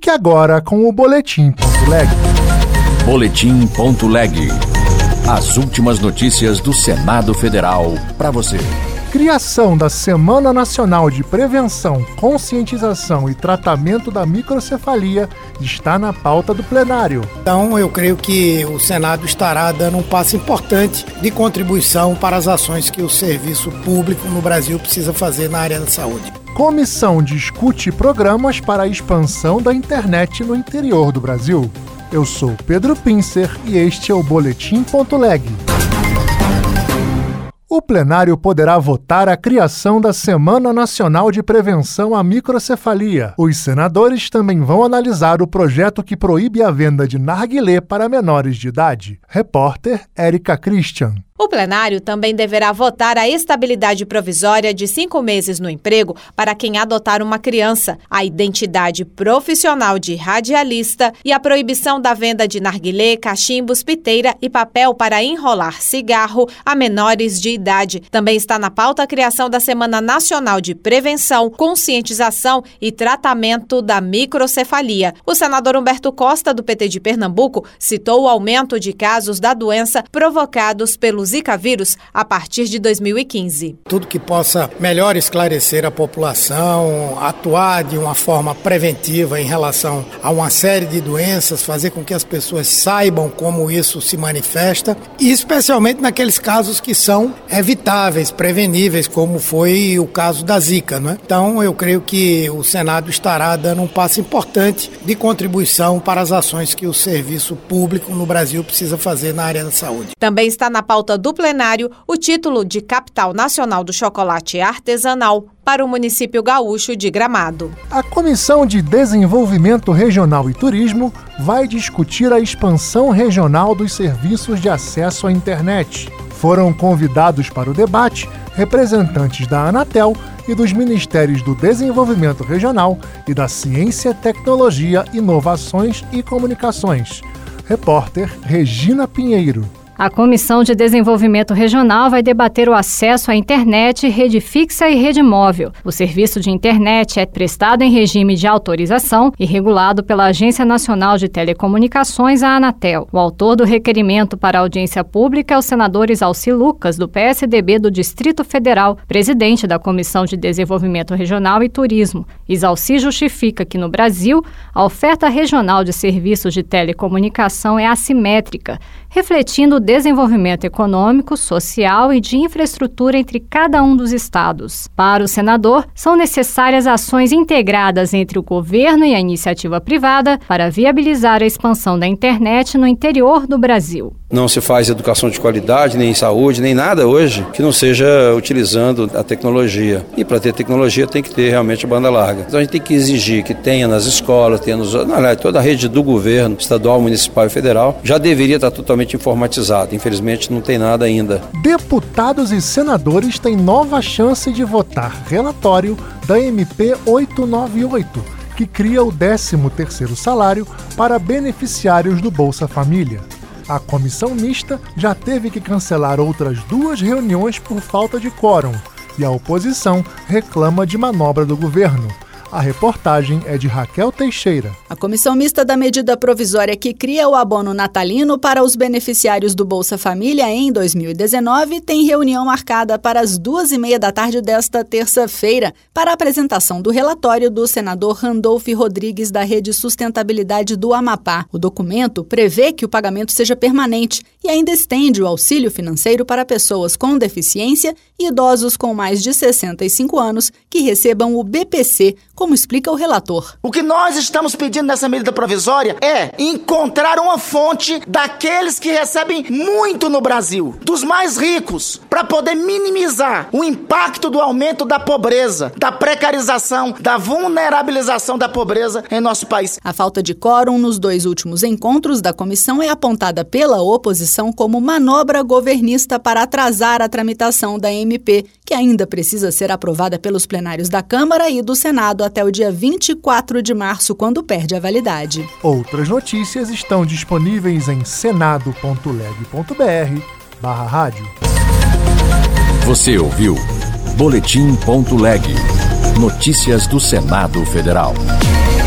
Fique agora com o Boletim.leg. Boletim.leg. As últimas notícias do Senado Federal para você. Criação da Semana Nacional de Prevenção, Conscientização e Tratamento da Microcefalia está na pauta do plenário. Então, eu creio que o Senado estará dando um passo importante de contribuição para as ações que o serviço público no Brasil precisa fazer na área da saúde. Comissão discute programas para a expansão da internet no interior do Brasil. Eu sou Pedro Pincer e este é o Boletim.leg. O plenário poderá votar a criação da Semana Nacional de Prevenção à Microcefalia. Os senadores também vão analisar o projeto que proíbe a venda de narguilé para menores de idade. Repórter Érica Christian. O plenário também deverá votar a estabilidade provisória de 5 meses no emprego para quem adotar uma criança, a identidade profissional de radialista e a proibição da venda de narguilé, cachimbos, piteira e papel para enrolar cigarro a menores de idade. Também está na pauta a criação da Semana Nacional de Prevenção, Conscientização e Tratamento da Microcefalia. O senador Humberto Costa, do PT de Pernambuco, citou o aumento de casos da doença provocados pelo Zika vírus a partir de 2015. Tudo que possa melhor esclarecer a população, atuar de uma forma preventiva em relação a uma série de doenças, fazer com que as pessoas saibam como isso se manifesta e especialmente naqueles casos que são evitáveis, preveníveis, como foi o caso da Zika, né? Então eu creio que o Senado estará dando um passo importante de contribuição para as ações que o serviço público no Brasil precisa fazer na área da saúde. Também está na pauta do plenário o título de Capital Nacional do Chocolate Artesanal para o município gaúcho de Gramado. A Comissão de Desenvolvimento Regional e Turismo vai discutir a expansão regional dos serviços de acesso à internet. Foram convidados para o debate representantes da Anatel e dos Ministérios do Desenvolvimento Regional e da Ciência, Tecnologia, Inovações e Comunicações. Repórter Regina Pinheiro. A Comissão de Desenvolvimento Regional vai debater o acesso à internet, rede fixa e rede móvel. O serviço de internet é prestado em regime de autorização e regulado pela Agência Nacional de Telecomunicações, a Anatel. O autor do requerimento para audiência pública é o senador Isalci Lucas, do PSDB do Distrito Federal, presidente da Comissão de Desenvolvimento Regional e Turismo. Isalci justifica que, no Brasil, a oferta regional de serviços de telecomunicação é assimétrica, refletindo o desenvolvimento econômico, social e de infraestrutura entre cada um dos estados. Para o senador, são necessárias ações integradas entre o governo e a iniciativa privada para viabilizar a expansão da internet no interior do Brasil. Não se faz educação de qualidade, nem saúde, nem nada hoje que não seja utilizando a tecnologia. E para ter tecnologia tem que ter realmente banda larga. Então a gente tem que exigir que tenha nas escolas, tenha toda a rede do governo, estadual, municipal e federal, já deveria estar totalmente informatizada. Infelizmente não tem nada ainda. Deputados e senadores têm nova chance de votar relatório da MP 898, que cria o 13º salário para beneficiários do Bolsa Família. A comissão mista já teve que cancelar outras 2 reuniões por falta de quórum e a oposição reclama de manobra do governo. A reportagem é de Raquel Teixeira. A comissão mista da medida provisória que cria o abono natalino para os beneficiários do Bolsa Família em 2019 tem reunião marcada para as 2h30 da tarde desta terça-feira para a apresentação do relatório do senador Randolph Rodrigues da Rede Sustentabilidade do Amapá. O documento prevê que o pagamento seja permanente e ainda estende o auxílio financeiro para pessoas com deficiência e idosos com mais de 65 anos que recebam o BPC, como explica o relator. O que nós estamos pedindo nessa medida provisória é encontrar uma fonte daqueles que recebem muito no Brasil, dos mais ricos, para poder minimizar o impacto do aumento da pobreza, da precarização, da vulnerabilização da pobreza em nosso país. A falta de quórum nos 2 últimos encontros da comissão é apontada pela oposição como manobra governista para atrasar a tramitação da MP, que ainda precisa ser aprovada pelos plenários da Câmara e do Senado até o dia 24 de março, quando perde a validade. Outras notícias estão disponíveis em senado.leg.br/rádio. Você ouviu Boletim.leg. Notícias do Senado Federal.